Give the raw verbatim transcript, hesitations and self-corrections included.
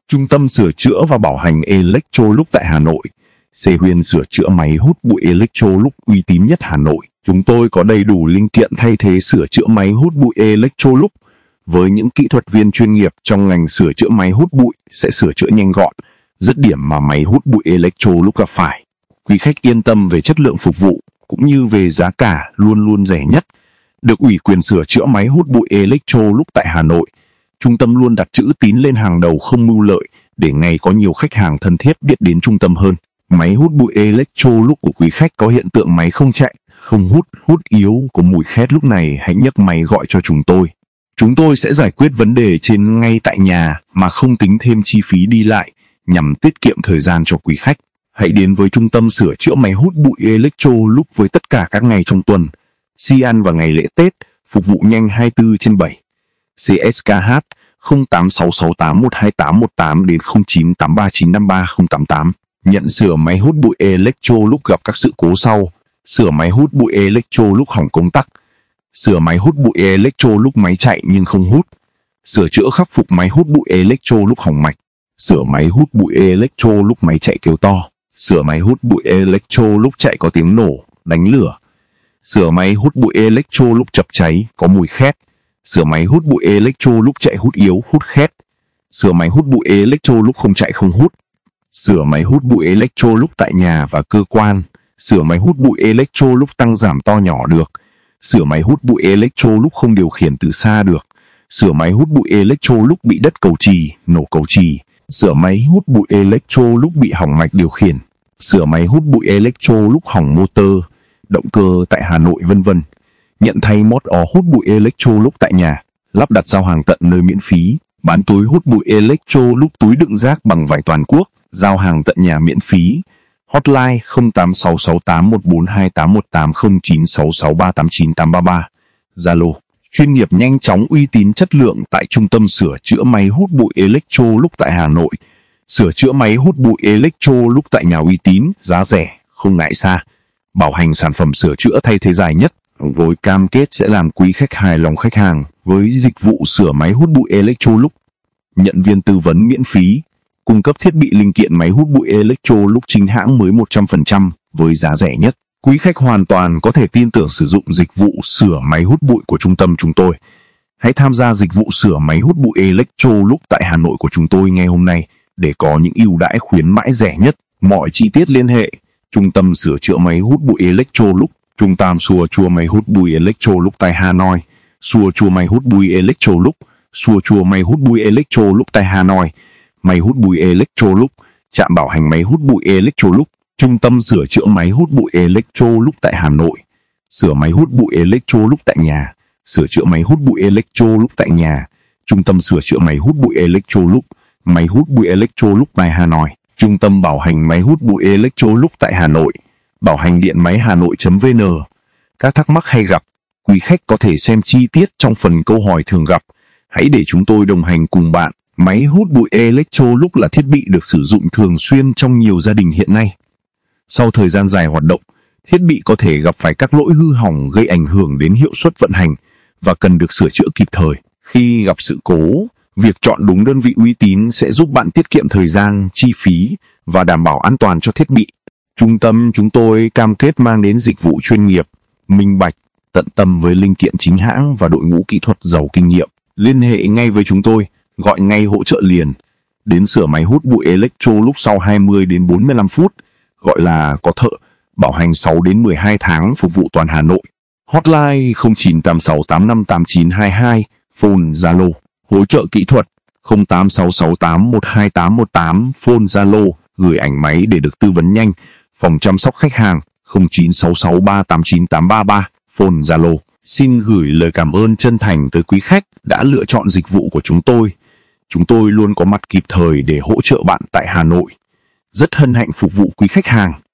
Trung tâm sửa chữa và bảo hành Electrolux tại Hà Nội. Xe Huyên sửa chữa máy hút bụi Electrolux uy tín nhất Hà Nội. Chúng tôi có đầy đủ linh kiện thay thế sửa chữa máy hút bụi Electrolux. Với những kỹ thuật viên chuyên nghiệp trong ngành sửa chữa máy hút bụi sẽ sửa chữa nhanh gọn, dứt điểm mà máy hút bụi Electrolux gặp phải. Quý khách yên tâm về chất lượng phục vụ, cũng như về giá cả luôn luôn rẻ nhất. Được ủy quyền sửa chữa máy hút bụi Electrolux tại Hà Nội, trung tâm luôn đặt chữ tín lên hàng đầu không mưu lợi, để ngày có nhiều khách hàng thân thiết biết đến trung tâm hơn. Máy hút bụi Electrolux của quý khách có hiện tượng máy không chạy, không hút, hút yếu, có mùi khét, lúc này hãy nhấc máy gọi cho chúng tôi. Chúng tôi sẽ giải quyết vấn đề trên ngay tại nhà mà không tính thêm chi phí đi lại, nhằm tiết kiệm thời gian cho quý khách. Hãy đến với trung tâm sửa chữa máy hút bụi Electrolux với tất cả các ngày trong tuần, si ăn và ngày lễ Tết, phục vụ nhanh hai mươi bốn trên bảy. xê ét ca hát không tám sáu sáu tám một hai tám một tám đến không chín tám ba chín năm ba không tám tám. Nhận sửa máy hút bụi Electrolux gặp các sự cố sau: sửa máy hút bụi Electrolux hỏng công tắc, sửa máy hút bụi Electrolux máy chạy nhưng không hút, sửa chữa khắc phục máy hút bụi Electrolux hỏng mạch, sửa máy hút bụi Electrolux máy chạy kêu to, sửa máy hút bụi Electrolux chạy có tiếng nổ, đánh lửa, sửa máy hút bụi Electrolux chập cháy, có mùi khét, sửa máy hút bụi Electrolux chạy hút yếu, hút khét, sửa máy hút bụi Electrolux không chạy không hút, sửa máy hút bụi Electrolux tại nhà và cơ quan, sửa máy hút bụi Electrolux tăng giảm to nhỏ được, sửa máy hút bụi Electrolux không điều khiển từ xa được, sửa máy hút bụi Electrolux bị đất cầu chì, nổ cầu chì, sửa máy hút bụi Electrolux bị hỏng mạch điều khiển, sửa máy hút bụi Electrolux hỏng motor, động cơ tại Hà Nội vân vân. Nhận thay mót ó hút bụi Electrolux tại nhà, lắp đặt giao hàng tận nơi miễn phí, bán túi hút bụi Electrolux túi đựng rác bằng vải toàn quốc, giao hàng tận nhà miễn phí. Hotline không tám sáu sáu tám một bốn hai tám một tám không chín sáu sáu ba tám chín tám ba ba. Zalo chuyên nghiệp, nhanh chóng, uy tín, chất lượng tại trung tâm sửa chữa máy hút bụi Electrolux tại Hà Nội. Sửa chữa máy hút bụi Electrolux tại nhà uy tín, giá rẻ, không ngại xa. Bảo hành sản phẩm sửa chữa thay thế dài nhất, với cam kết sẽ làm quý khách hài lòng khách hàng với dịch vụ sửa máy hút bụi Electrolux. Nhận viên tư vấn miễn phí, cung cấp thiết bị linh kiện máy hút bụi Electrolux chính hãng mới một trăm phần trăm với giá rẻ nhất. Quý khách hoàn toàn có thể tin tưởng sử dụng dịch vụ sửa máy hút bụi của trung tâm chúng tôi. Hãy tham gia dịch vụ sửa máy hút bụi Electrolux tại Hà Nội của chúng tôi ngay hôm nay để có những ưu đãi khuyến mãi rẻ nhất. Mọi chi tiết liên hệ Trung tâm sửa chữa máy hút bụi Electrolux, Trung tâm sửa chữa máy hút bụi Electrolux tại Hà Nội, sửa chữa máy hút bụi Electrolux, sửa chữa máy hút bụi Electrolux tại Hà Nội, máy hút bụi Electrolux, trạm bảo hành máy hút bụi Electrolux. Trung tâm sửa chữa máy hút bụi Electrolux tại Hà Nội, sửa máy hút bụi Electrolux tại nhà, sửa chữa máy hút bụi Electrolux tại nhà. Trung tâm sửa chữa máy hút bụi Electrolux, máy hút bụi Electrolux tại Hà Nội. Trung tâm bảo hành máy hút bụi Electrolux tại Hà Nội, bảo hành điện máy hà nội.vn. Các thắc mắc hay gặp, quý khách có thể xem chi tiết trong phần câu hỏi thường gặp. Hãy để chúng tôi đồng hành cùng bạn. Máy hút bụi Electrolux là thiết bị được sử dụng thường xuyên trong nhiều gia đình hiện nay. Sau thời gian dài hoạt động, thiết bị có thể gặp phải các lỗi hư hỏng gây ảnh hưởng đến hiệu suất vận hành và cần được sửa chữa kịp thời. Khi gặp sự cố, việc chọn đúng đơn vị uy tín sẽ giúp bạn tiết kiệm thời gian, chi phí và đảm bảo an toàn cho thiết bị. Trung tâm chúng tôi cam kết mang đến dịch vụ chuyên nghiệp, minh bạch, tận tâm với linh kiện chính hãng và đội ngũ kỹ thuật giàu kinh nghiệm. Liên hệ ngay với chúng tôi, gọi ngay hỗ trợ liền. Đến sửa máy hút bụi Electrolux sau hai mươi đến bốn mươi lăm phút, gọi là có thợ, bảo hành sáu đến mười hai tháng, phục vụ toàn Hà Nội. Hotline không chín tám sáu tám năm tám chín hai hai, phone Zalo. Hỗ trợ kỹ thuật không tám sáu sáu tám một hai tám một tám, phone Zalo, gửi ảnh máy để được tư vấn nhanh. Phòng chăm sóc khách hàng không chín sáu sáu ba tám chín tám ba ba, phone Zalo. Xin gửi lời cảm ơn chân thành tới quý khách đã lựa chọn dịch vụ của chúng tôi. Chúng tôi luôn có mặt kịp thời để hỗ trợ bạn tại Hà Nội. Rất hân hạnh phục vụ quý khách hàng.